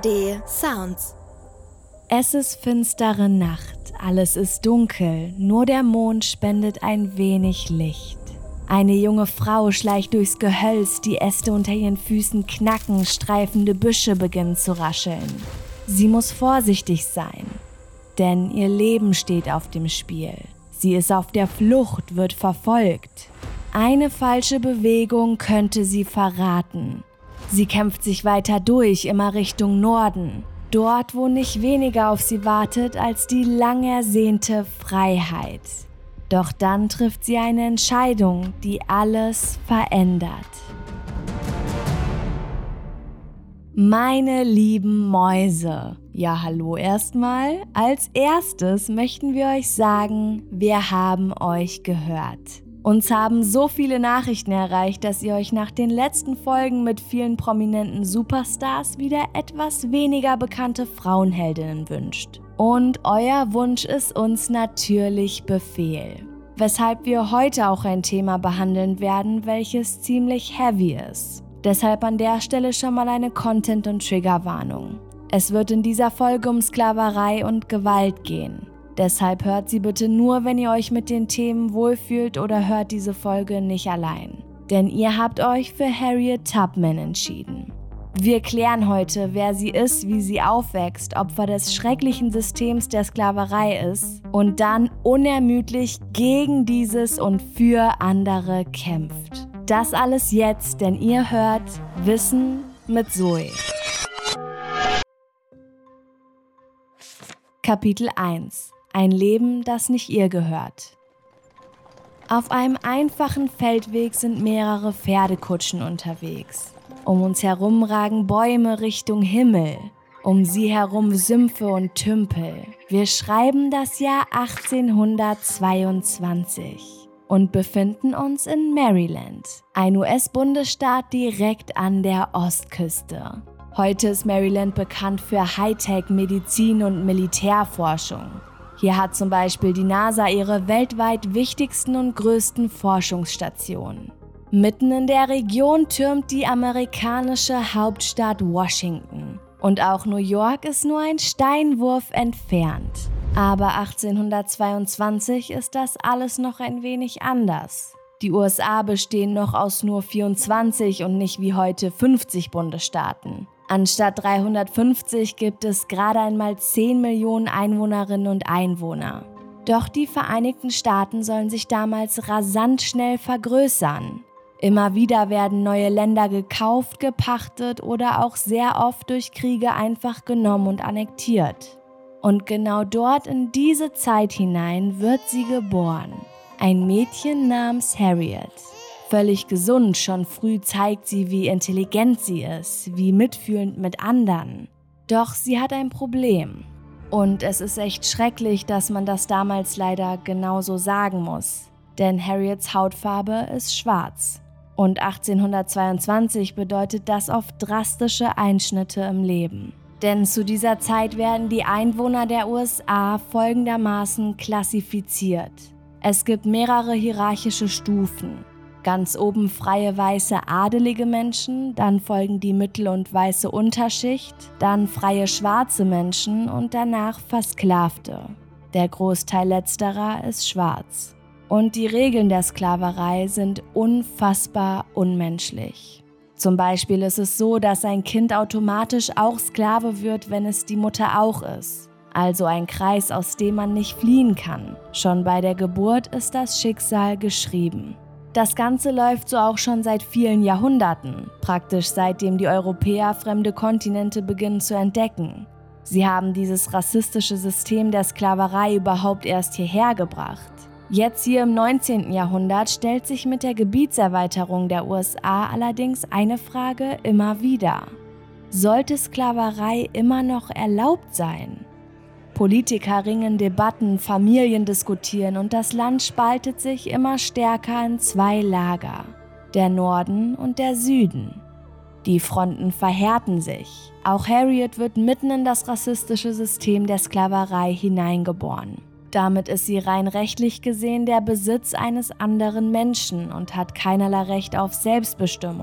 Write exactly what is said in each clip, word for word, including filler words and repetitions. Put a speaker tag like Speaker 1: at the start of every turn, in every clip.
Speaker 1: D Sounds.
Speaker 2: Es ist finstere Nacht, alles ist dunkel, nur der Mond spendet ein wenig Licht. Eine junge Frau schleicht durchs Gehölz, die Äste unter ihren Füßen knacken, streifende Büsche beginnen zu rascheln. Sie muss vorsichtig sein, denn ihr Leben steht auf dem Spiel. Sie ist auf der Flucht, wird verfolgt. Eine falsche Bewegung könnte sie verraten. Sie kämpft sich weiter durch, immer Richtung Norden. Dort, wo nicht weniger auf sie wartet als die lang ersehnte Freiheit. Doch dann trifft sie eine Entscheidung, die alles verändert. Meine lieben Mäuse, ja hallo erstmal. Als erstes möchten wir euch sagen, wir haben euch gehört. Uns haben so viele Nachrichten erreicht, dass ihr euch nach den letzten Folgen mit vielen prominenten Superstars wieder etwas weniger bekannte Frauenheldinnen wünscht. Und euer Wunsch ist uns natürlich Befehl. Weshalb wir heute auch ein Thema behandeln werden, welches ziemlich heavy ist. Deshalb an der Stelle schon mal eine Content- und Triggerwarnung. Es wird in dieser Folge um Sklaverei und Gewalt gehen. Deshalb hört sie bitte nur, wenn ihr euch mit den Themen wohlfühlt oder hört diese Folge nicht allein. Denn ihr habt euch für Harriet Tubman entschieden. Wir klären heute, wer sie ist, wie sie aufwächst, Opfer des schrecklichen Systems der Sklaverei ist und dann unermüdlich gegen dieses und für andere kämpft. Das alles jetzt, denn ihr hört Wissen mit Zoe. Kapitel eins. Ein Leben, das nicht ihr gehört. Auf einem einfachen Feldweg sind mehrere Pferdekutschen unterwegs. Um uns herum ragen Bäume Richtung Himmel. Um sie herum Sümpfe und Tümpel. Wir schreiben das Jahr achtzehnhundertzweiundzwanzig und befinden uns in Maryland, ein U S-Bundesstaat direkt an der Ostküste. Heute ist Maryland bekannt für Hightech, Medizin und Militärforschung. Hier hat zum Beispiel die NASA ihre weltweit wichtigsten und größten Forschungsstationen. Mitten in der Region türmt die amerikanische Hauptstadt Washington. Und auch New York ist nur ein Steinwurf entfernt. Aber achtzehnhundertzweiundzwanzig ist das alles noch ein wenig anders. Die U S A bestehen noch aus nur vierundzwanzig und nicht wie heute fünfzig Bundesstaaten. Anstatt dreihundertfünfzig gibt es gerade einmal zehn Millionen Einwohnerinnen und Einwohner. Doch die Vereinigten Staaten sollen sich damals rasant schnell vergrößern. Immer wieder werden neue Länder gekauft, gepachtet oder auch sehr oft durch Kriege einfach genommen und annektiert. Und genau dort in diese Zeit hinein wird sie geboren. Ein Mädchen namens Harriet. Völlig gesund, schon früh zeigt sie, wie intelligent sie ist, wie mitfühlend mit anderen. Doch sie hat ein Problem. Und es ist echt schrecklich, dass man das damals leider genauso sagen muss. Denn Harriets Hautfarbe ist schwarz. Und achtzehnhundertzweiundzwanzig bedeutet das oft drastische Einschnitte im Leben. Denn zu dieser Zeit werden die Einwohner der U S A folgendermaßen klassifiziert. Es gibt mehrere hierarchische Stufen. Ganz oben freie weiße adelige Menschen, dann folgen die mittel- und weiße Unterschicht, dann freie schwarze Menschen und danach Versklavte. Der Großteil letzterer ist schwarz. Und die Regeln der Sklaverei sind unfassbar unmenschlich. Zum Beispiel ist es so, dass ein Kind automatisch auch Sklave wird, wenn es die Mutter auch ist. Also ein Kreis, aus dem man nicht fliehen kann. Schon bei der Geburt ist das Schicksal geschrieben. Das Ganze läuft so auch schon seit vielen Jahrhunderten, praktisch seitdem die Europäer fremde Kontinente beginnen zu entdecken. Sie haben dieses rassistische System der Sklaverei überhaupt erst hierher gebracht. Jetzt hier im neunzehnten Jahrhundert stellt sich mit der Gebietserweiterung der U S A allerdings eine Frage immer wieder. Sollte Sklaverei immer noch erlaubt sein? Politiker ringen Debatten, Familien diskutieren und das Land spaltet sich immer stärker in zwei Lager, der Norden und der Süden. Die Fronten verhärten sich. Auch Harriet wird mitten in das rassistische System der Sklaverei hineingeboren. Damit ist sie rein rechtlich gesehen der Besitz eines anderen Menschen und hat keinerlei Recht auf Selbstbestimmung.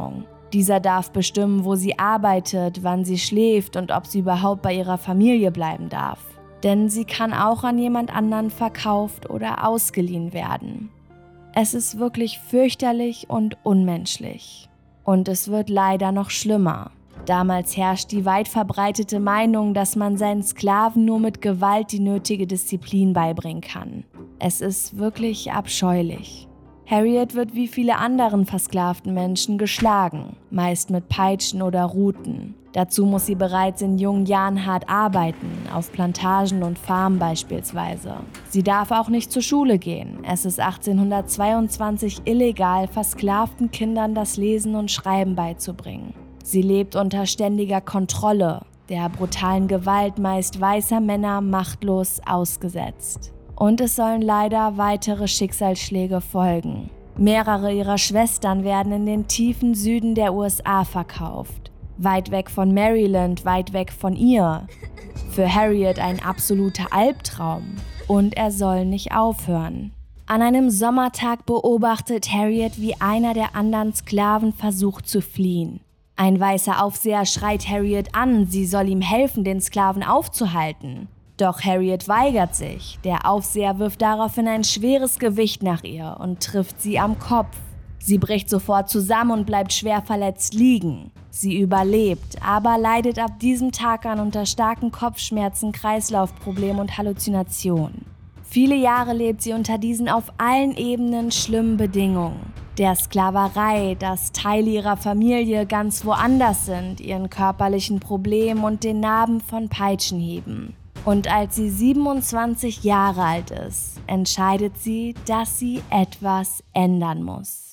Speaker 2: Dieser darf bestimmen, wo sie arbeitet, wann sie schläft und ob sie überhaupt bei ihrer Familie bleiben darf. Denn sie kann auch an jemand anderen verkauft oder ausgeliehen werden. Es ist wirklich fürchterlich und unmenschlich. Und es wird leider noch schlimmer. Damals herrscht die weit verbreitete Meinung, dass man seinen Sklaven nur mit Gewalt die nötige Disziplin beibringen kann. Es ist wirklich abscheulich. Harriet wird wie viele anderen versklavten Menschen geschlagen, meist mit Peitschen oder Ruten. Dazu muss sie bereits in jungen Jahren hart arbeiten, auf Plantagen und Farmen beispielsweise. Sie darf auch nicht zur Schule gehen. Es ist achtzehnhundertzweiundzwanzig illegal, versklavten Kindern das Lesen und Schreiben beizubringen. Sie lebt unter ständiger Kontrolle, der brutalen Gewalt meist weißer Männer machtlos ausgesetzt. Und es sollen leider weitere Schicksalsschläge folgen. Mehrere ihrer Schwestern werden in den tiefen Süden der U S A verkauft. Weit weg von Maryland, weit weg von ihr. Für Harriet ein absoluter Albtraum. Und er soll nicht aufhören. An einem Sommertag beobachtet Harriet, wie einer der anderen Sklaven versucht zu fliehen. Ein weißer Aufseher schreit Harriet an, sie soll ihm helfen, den Sklaven aufzuhalten. Doch Harriet weigert sich. Der Aufseher wirft daraufhin ein schweres Gewicht nach ihr und trifft sie am Kopf. Sie bricht sofort zusammen und bleibt schwer verletzt liegen. Sie überlebt, aber leidet ab diesem Tag an unter starken Kopfschmerzen, Kreislaufproblemen und Halluzinationen. Viele Jahre lebt sie unter diesen auf allen Ebenen schlimmen Bedingungen. Der Sklaverei, dass Teile ihrer Familie ganz woanders sind, ihren körperlichen Problemen und den Narben von Peitschenhieben. Und als sie siebenundzwanzig Jahre alt ist, entscheidet sie, dass sie etwas ändern muss.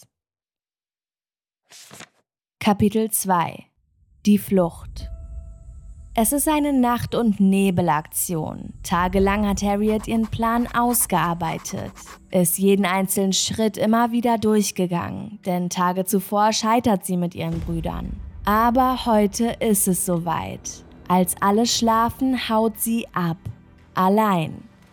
Speaker 2: Kapitel zwei: Die Flucht. Es ist eine Nacht- und Nebelaktion. Tagelang hat Harriet ihren Plan ausgearbeitet, ist jeden einzelnen Schritt immer wieder durchgegangen, denn Tage zuvor scheitert sie mit ihren Brüdern. Aber heute ist es soweit. Als alle schlafen, haut sie ab. Allein.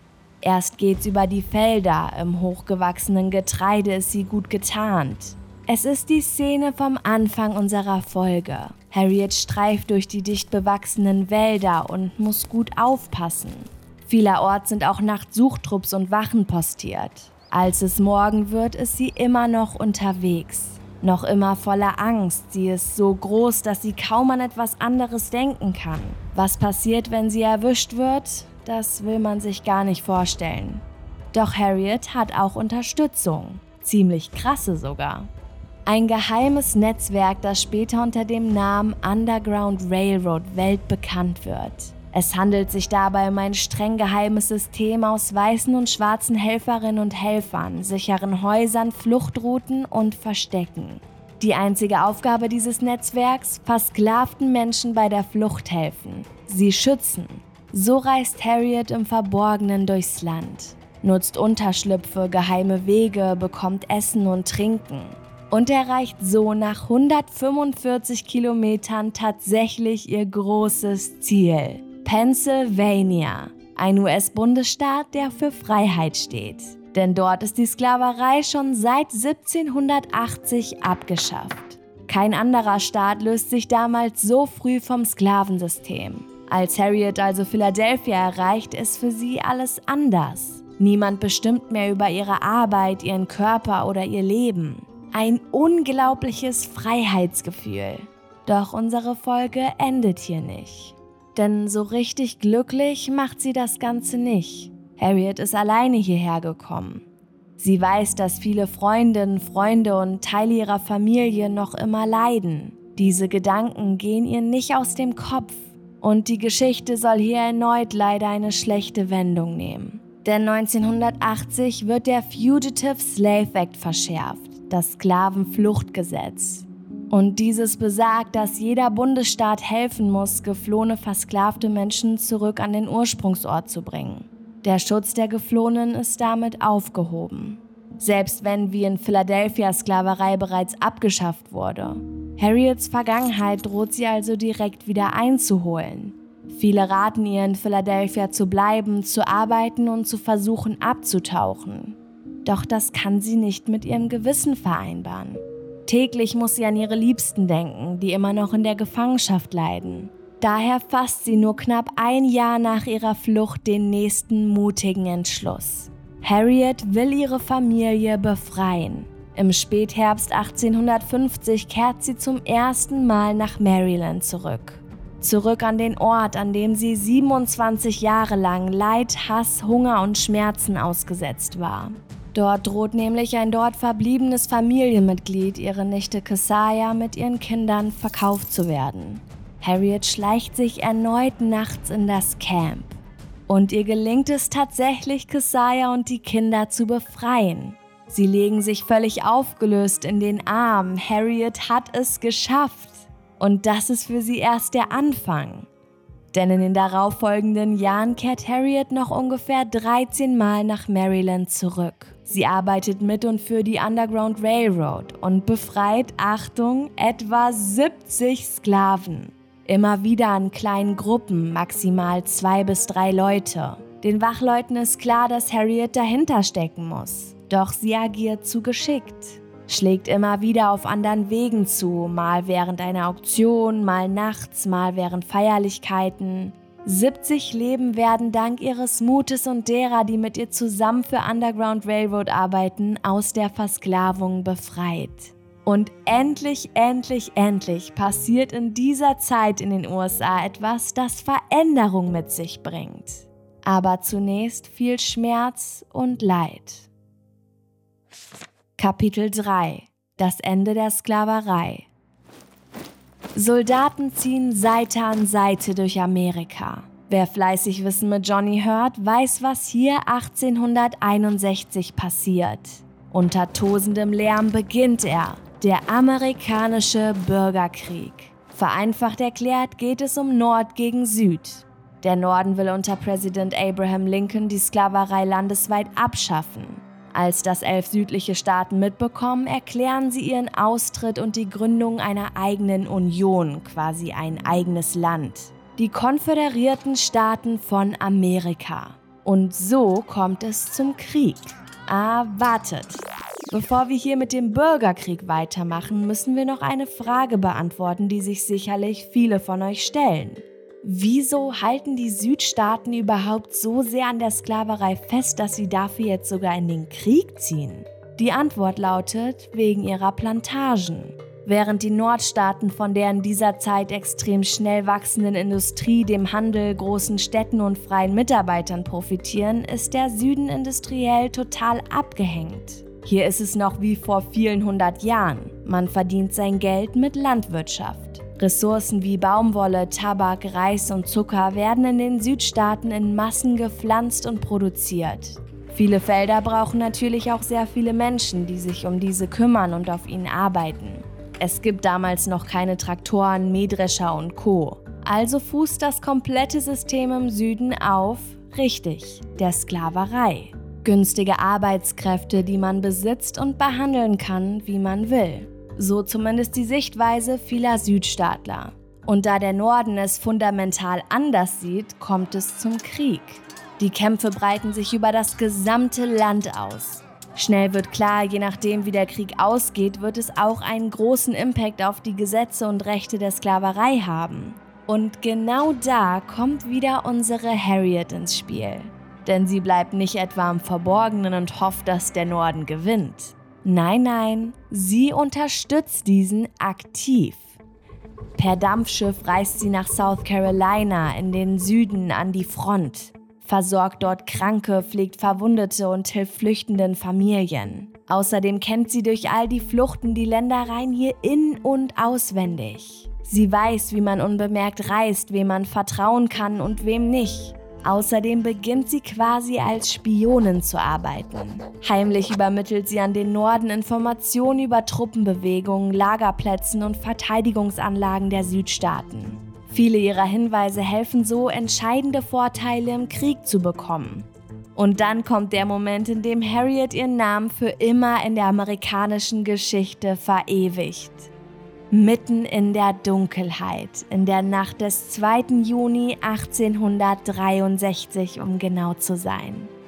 Speaker 2: Erst geht's über die Felder, im hochgewachsenen Getreide ist sie gut getarnt. Es ist die Szene vom Anfang unserer Folge. Harriet streift durch die dicht bewachsenen Wälder und muss gut aufpassen. Vielerorts sind auch Nachtsuchtrupps und Wachen postiert. Als es Morgen wird, ist sie immer noch unterwegs. Noch immer voller Angst. Sie ist so groß, dass sie kaum an etwas anderes denken kann. Was passiert, wenn sie erwischt wird? Das will man sich gar nicht vorstellen. Doch Harriet hat auch Unterstützung. Ziemlich krasse sogar. Ein geheimes Netzwerk, das später unter dem Namen Underground Railroad weltbekannt wird. Es handelt sich dabei um ein streng geheimes System aus weißen und schwarzen Helferinnen und Helfern, sicheren Häusern, Fluchtrouten und Verstecken. Die einzige Aufgabe dieses Netzwerks: versklavten Menschen bei der Flucht helfen, sie schützen. So reist Harriet im Verborgenen durchs Land, nutzt Unterschlüpfe, geheime Wege, bekommt Essen und Trinken und erreicht so nach hundertfünfundvierzig Kilometern tatsächlich ihr großes Ziel: Pennsylvania, ein U S-Bundesstaat, der für Freiheit steht. Denn dort ist die Sklaverei schon seit siebzehnhundertachtzig abgeschafft. Kein anderer Staat löst sich damals so früh vom Sklavensystem. Als Harriet also Philadelphia erreicht, ist für sie alles anders. Niemand bestimmt mehr über ihre Arbeit, ihren Körper oder ihr Leben. Ein unglaubliches Freiheitsgefühl. Doch unsere Folge endet hier nicht. Denn so richtig glücklich macht sie das Ganze nicht. Harriet ist alleine hierher gekommen. Sie weiß, dass viele Freundinnen, Freunde und Teile ihrer Familie noch immer leiden. Diese Gedanken gehen ihr nicht aus dem Kopf. Und die Geschichte soll hier erneut leider eine schlechte Wendung nehmen. Denn neunzehnhundertachtzig wird der Fugitive Slave Act verschärft, das Sklavenfluchtgesetz. Und dieses besagt, dass jeder Bundesstaat helfen muss, geflohene, versklavte Menschen zurück an den Ursprungsort zu bringen. Der Schutz der Geflohenen ist damit aufgehoben. Selbst wenn wie in Philadelphia Sklaverei bereits abgeschafft wurde. Harriets Vergangenheit droht sie also direkt wieder einzuholen. Viele raten ihr, in Philadelphia zu bleiben, zu arbeiten und zu versuchen abzutauchen. Doch das kann sie nicht mit ihrem Gewissen vereinbaren. Täglich muss sie an ihre Liebsten denken, die immer noch in der Gefangenschaft leiden. Daher fasst sie nur knapp ein Jahr nach ihrer Flucht den nächsten mutigen Entschluss. Harriet will ihre Familie befreien. Im Spätherbst achtzehnhundertfünfzig kehrt sie zum ersten Mal nach Maryland zurück. Zurück an den Ort, an dem sie siebenundzwanzig Jahre lang Leid, Hass, Hunger und Schmerzen ausgesetzt war. Dort droht nämlich ein dort verbliebenes Familienmitglied, ihre Nichte Keziah, mit ihren Kindern verkauft zu werden. Harriet schleicht sich erneut nachts in das Camp. Und ihr gelingt es tatsächlich, Keziah und die Kinder zu befreien. Sie legen sich völlig aufgelöst in den Arm. Harriet hat es geschafft. Und das ist für sie erst der Anfang. Denn in den darauffolgenden Jahren kehrt Harriet noch ungefähr dreizehn Mal nach Maryland zurück. Sie arbeitet mit und für die Underground Railroad und befreit, Achtung, etwa siebzig Sklaven. Immer wieder in kleinen Gruppen, maximal zwei bis drei Leute. Den Wachleuten ist klar, dass Harriet dahinter stecken muss. Doch sie agiert zu geschickt. Schlägt immer wieder auf anderen Wegen zu, mal während einer Auktion, mal nachts, mal während Feierlichkeiten. siebzig Leben werden dank ihres Mutes und derer, die mit ihr zusammen für Underground Railroad arbeiten, aus der Versklavung befreit. Und endlich, endlich, endlich passiert in dieser Zeit in den U S A etwas, das Veränderung mit sich bringt. Aber zunächst viel Schmerz und Leid. Kapitel drei. Das Ende der Sklaverei. Soldaten ziehen Seite an Seite durch Amerika. Wer fleißig Wissen mit Johnny hört, weiß, was hier achtzehnhunderteinundsechzig passiert. Unter tosendem Lärm beginnt er, der amerikanische Bürgerkrieg. Vereinfacht erklärt geht es um Nord gegen Süd. Der Norden will unter Präsident Abraham Lincoln die Sklaverei landesweit abschaffen. Als das elf südliche Staaten mitbekommen, erklären sie ihren Austritt und die Gründung einer eigenen Union, quasi ein eigenes Land. Die Konföderierten Staaten von Amerika. Und so kommt es zum Krieg. Ah, wartet. Bevor wir hier mit dem Bürgerkrieg weitermachen, müssen wir noch eine Frage beantworten, die sich sicherlich viele von euch stellen. Wieso halten die Südstaaten überhaupt so sehr an der Sklaverei fest, dass sie dafür jetzt sogar in den Krieg ziehen? Die Antwort lautet, wegen ihrer Plantagen. Während die Nordstaaten von der in dieser Zeit extrem schnell wachsenden Industrie, dem Handel, großen Städten und freien Mitarbeitern profitieren, ist der Süden industriell total abgehängt. Hier ist es noch wie vor vielen hundert Jahren. Man verdient sein Geld mit Landwirtschaft. Ressourcen wie Baumwolle, Tabak, Reis und Zucker werden in den Südstaaten in Massen gepflanzt und produziert. Viele Felder brauchen natürlich auch sehr viele Menschen, die sich um diese kümmern und auf ihnen arbeiten. Es gibt damals noch keine Traktoren, Mähdrescher und Co. Also fußt das komplette System im Süden auf, richtig, der Sklaverei. Günstige Arbeitskräfte, die man besitzt und behandeln kann, wie man will. So zumindest die Sichtweise vieler Südstaatler. Und da der Norden es fundamental anders sieht, kommt es zum Krieg. Die Kämpfe breiten sich über das gesamte Land aus. Schnell wird klar, je nachdem wie der Krieg ausgeht, wird es auch einen großen Impact auf die Gesetze und Rechte der Sklaverei haben. Und genau da kommt wieder unsere Harriet ins Spiel. Denn sie bleibt nicht etwa im Verborgenen und hofft, dass der Norden gewinnt. Nein, nein, sie unterstützt diesen aktiv. Per Dampfschiff reist sie nach South Carolina in den Süden an die Front, versorgt dort Kranke, pflegt Verwundete und hilft flüchtenden Familien. Außerdem kennt sie durch all die Fluchten die Ländereien hier in- und auswendig. Sie weiß, wie man unbemerkt reist, wem man vertrauen kann und wem nicht. Außerdem beginnt sie quasi als Spionin zu arbeiten. Heimlich übermittelt sie an den Norden Informationen über Truppenbewegungen, Lagerplätzen und Verteidigungsanlagen der Südstaaten. Viele ihrer Hinweise helfen so, entscheidende Vorteile im Krieg zu bekommen. Und dann kommt der Moment, in dem Harriet ihren Namen für immer in der amerikanischen Geschichte verewigt. Mitten in der Dunkelheit, in der Nacht des zweiten Juni achtzehnhundertdreiundsechzig, um genau zu sein.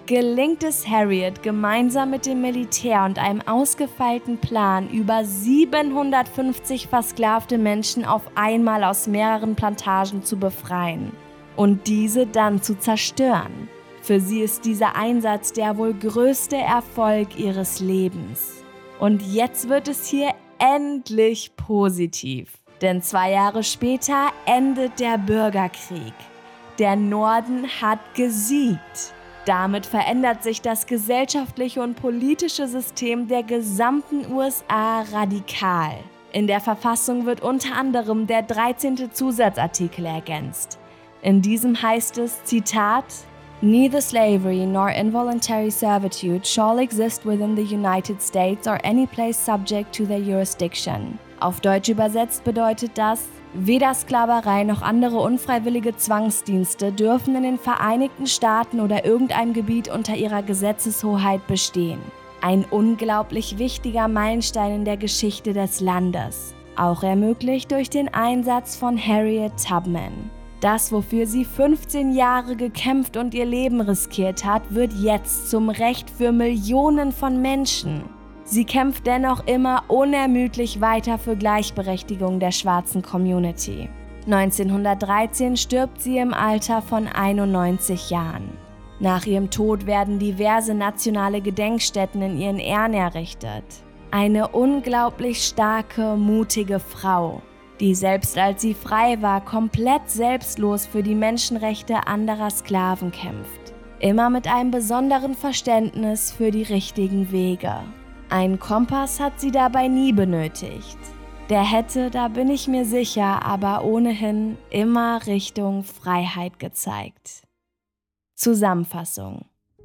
Speaker 2: gelingt es Harriet, gemeinsam mit dem Militär und einem ausgefeilten Plan über siebenhundertfünfzig versklavte Menschen auf einmal aus mehreren Plantagen zu befreien und diese dann zu zerstören. Für sie ist dieser Einsatz der wohl größte Erfolg ihres Lebens. Und jetzt wird es hier endlich positiv, denn zwei Jahre später endet der Bürgerkrieg. Der Norden hat gesiegt. Damit verändert sich das gesellschaftliche und politische System der gesamten U S A radikal. In der Verfassung wird unter anderem der dreizehnte Zusatzartikel ergänzt. In diesem heißt es, Zitat, Neither slavery nor involuntary servitude shall exist within the United States or any place subject to their jurisdiction. Auf Deutsch übersetzt bedeutet das, weder Sklaverei noch andere unfreiwillige Zwangsdienste dürfen in den Vereinigten Staaten oder irgendeinem Gebiet unter ihrer Gesetzeshoheit bestehen. Ein unglaublich wichtiger Meilenstein in der Geschichte des Landes, auch ermöglicht durch den Einsatz von Harriet Tubman. Das, wofür sie fünfzehn Jahre gekämpft und ihr Leben riskiert hat, wird jetzt zum Recht für Millionen von Menschen. Sie kämpft dennoch immer unermüdlich weiter für Gleichberechtigung der schwarzen Community. neunzehnhundertdreizehn stirbt sie im Alter von einundneunzig Jahren. Nach ihrem Tod werden diverse nationale Gedenkstätten in ihren Ehren errichtet. Eine unglaublich starke, mutige Frau, die selbst als sie frei war, komplett selbstlos für die Menschenrechte anderer Sklaven kämpft. Immer mit einem besonderen Verständnis für die richtigen Wege. Einen Kompass hat sie dabei nie benötigt. Der hätte, da bin ich mir sicher, aber ohnehin immer Richtung Freiheit gezeigt. Zusammenfassung: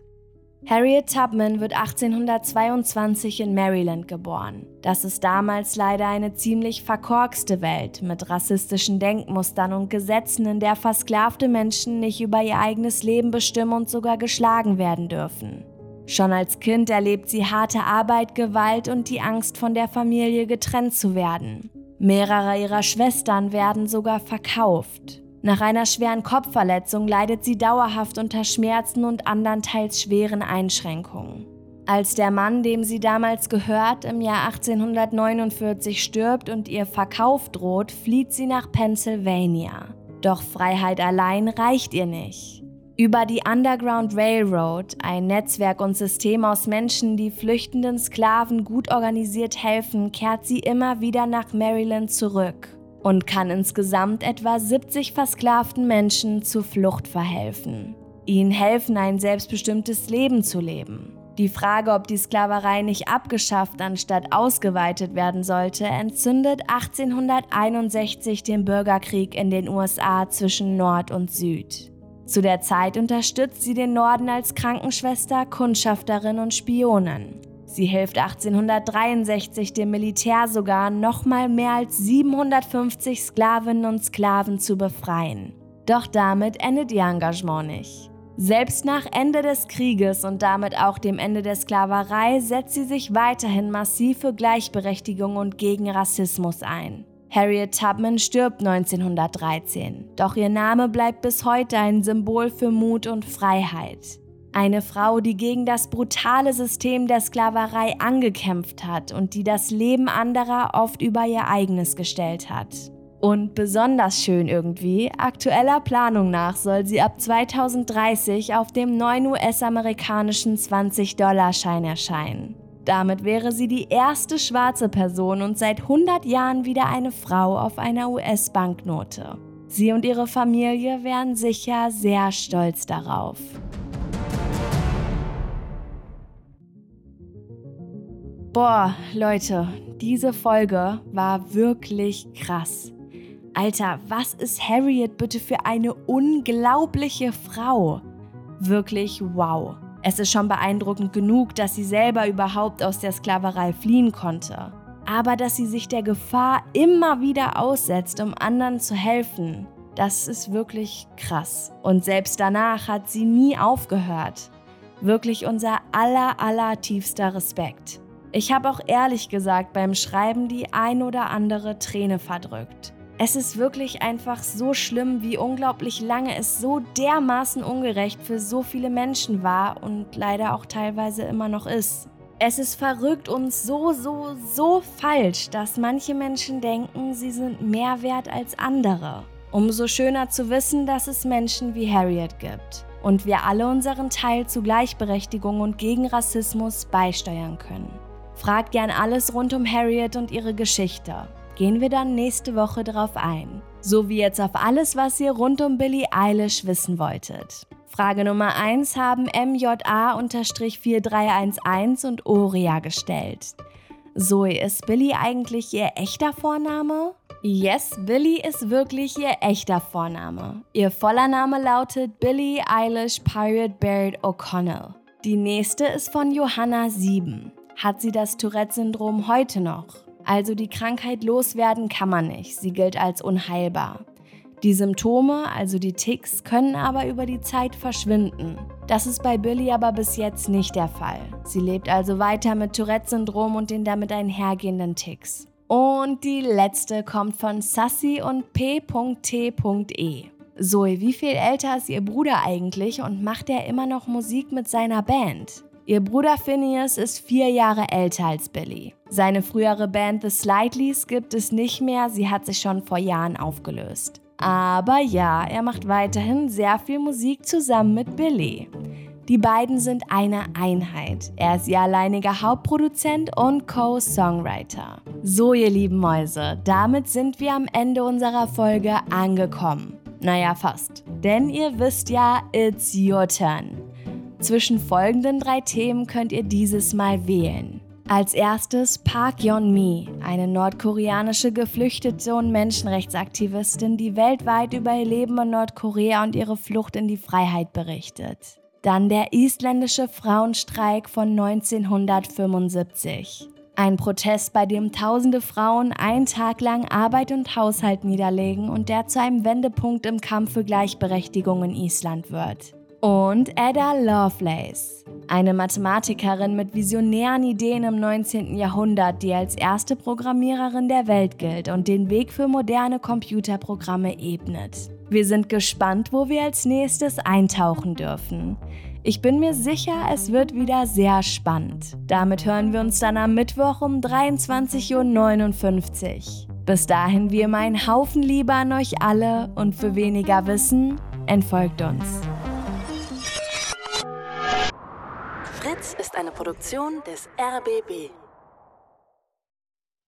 Speaker 2: Harriet Tubman wird achtzehnhundertzweiundzwanzig in Maryland geboren. Das ist damals leider eine ziemlich verkorkste Welt mit rassistischen Denkmustern und Gesetzen, in der versklavte Menschen nicht über ihr eigenes Leben bestimmen und sogar geschlagen werden dürfen. Schon als Kind erlebt sie harte Arbeit, Gewalt und die Angst, von der Familie getrennt zu werden. Mehrere ihrer Schwestern werden sogar verkauft. Nach einer schweren Kopfverletzung leidet sie dauerhaft unter Schmerzen und andern teils schweren Einschränkungen. Als der Mann, dem sie damals gehört, im Jahr achtzehnhundertneunundvierzig stirbt und ihr Verkauf droht, flieht sie nach Pennsylvania. Doch Freiheit allein reicht ihr nicht. Über die Underground Railroad, ein Netzwerk und System aus Menschen, die flüchtenden Sklaven gut organisiert helfen, kehrt sie immer wieder nach Maryland zurück und kann insgesamt etwa siebzig versklavten Menschen zur Flucht verhelfen. Ihnen helfen, ein selbstbestimmtes Leben zu leben. Die Frage, ob die Sklaverei nicht abgeschafft anstatt ausgeweitet werden sollte, entzündet achtzehnhunderteinundsechzig den Bürgerkrieg in den U S A zwischen Nord und Süd. Zu der Zeit unterstützt sie den Norden als Krankenschwester, Kundschafterin und Spionin. Sie hilft achtzehnhundertdreiundsechzig dem Militär sogar, nochmal mehr als siebenhundertfünfzig Sklavinnen und Sklaven zu befreien. Doch damit endet ihr Engagement nicht. Selbst nach Ende des Krieges und damit auch dem Ende der Sklaverei setzt sie sich weiterhin massiv für Gleichberechtigung und gegen Rassismus ein. Harriet Tubman stirbt neunzehnhundertdreizehn, doch ihr Name bleibt bis heute ein Symbol für Mut und Freiheit. Eine Frau, die gegen das brutale System der Sklaverei angekämpft hat und die das Leben anderer oft über ihr eigenes gestellt hat. Und besonders schön irgendwie, aktueller Planung nach soll sie ab zweitausenddreißig auf dem neuen U S-amerikanischen zwanzig-Dollar-Schein erscheinen. Damit wäre sie die erste schwarze Person und seit hundert Jahren wieder eine Frau auf einer U S-Banknote. Sie und ihre Familie wären sicher sehr stolz darauf. Boah, Leute, diese Folge war wirklich krass. Alter, was ist Harriet bitte für eine unglaubliche Frau? Wirklich wow. Es ist schon beeindruckend genug, dass sie selber überhaupt aus der Sklaverei fliehen konnte. Aber dass sie sich der Gefahr immer wieder aussetzt, um anderen zu helfen, das ist wirklich krass. Und selbst danach hat sie nie aufgehört. Wirklich unser aller, aller tiefster Respekt. Ich habe auch ehrlich gesagt beim Schreiben die ein oder andere Träne verdrückt. Es ist wirklich einfach so schlimm, wie unglaublich lange es so dermaßen ungerecht für so viele Menschen war und leider auch teilweise immer noch ist. Es ist verrückt und so, so, so falsch, dass manche Menschen denken, sie sind mehr wert als andere. Umso schöner zu wissen, dass es Menschen wie Harriet gibt und wir alle unseren Teil zu Gleichberechtigung und gegen Rassismus beisteuern können. Fragt gern alles rund um Harriet und ihre Geschichte. Gehen wir dann nächste Woche drauf ein. So wie jetzt auf alles, was ihr rund um Billie Eilish wissen wolltet. Frage Nummer eins haben M J A vier drei eins eins und Oria gestellt. Zoe, ist Billie eigentlich ihr echter Vorname? Yes, Billie ist wirklich ihr echter Vorname. Ihr voller Name lautet Billie Eilish Pirate Baird O'Connell. Die nächste ist von Johanna sieben. Hat sie das Tourette-Syndrom heute noch? Also die Krankheit loswerden kann man nicht, sie gilt als unheilbar. Die Symptome, also die Tics, können aber über die Zeit verschwinden. Das ist bei Billie aber bis jetzt nicht der Fall. Sie lebt also weiter mit Tourette-Syndrom und den damit einhergehenden Tics. Und die letzte kommt von Sassy und P T E. Zoe, wie viel älter ist ihr Bruder eigentlich und macht er immer noch Musik mit seiner Band? Ihr Bruder Phineas ist vier Jahre älter als Billie. Seine frühere Band The Slightlys gibt es nicht mehr, sie hat sich schon vor Jahren aufgelöst. Aber ja, er macht weiterhin sehr viel Musik zusammen mit Billie. Die beiden sind eine Einheit. Er ist ihr alleiniger Hauptproduzent und Co-Songwriter. So, ihr lieben Mäuse, damit sind wir am Ende unserer Folge angekommen. Naja, fast. Denn ihr wisst ja, it's your turn. Zwischen folgenden drei Themen könnt ihr dieses Mal wählen. Als erstes Park Yeon-mi, eine nordkoreanische Geflüchtete und Menschenrechtsaktivistin, die weltweit über ihr Leben in Nordkorea und ihre Flucht in die Freiheit berichtet. Dann der isländische Frauenstreik von neunzehnhundertfünfundsiebzig. Ein Protest, bei dem tausende Frauen einen Tag lang Arbeit und Haushalt niederlegen und der zu einem Wendepunkt im Kampf für Gleichberechtigung in Island wird. Und Ada Lovelace, eine Mathematikerin mit visionären Ideen im neunzehnten Jahrhundert, die als erste Programmiererin der Welt gilt und den Weg für moderne Computerprogramme ebnet. Wir sind gespannt, wo wir als nächstes eintauchen dürfen. Ich bin mir sicher, es wird wieder sehr spannend. Damit hören wir uns dann am Mittwoch um dreiundzwanzig Uhr neunundfünfzig. Bis dahin wie immer ein Haufen Liebe an euch alle und für weniger Wissen, entfolgt uns.
Speaker 1: Fritz ist eine Produktion des R B B.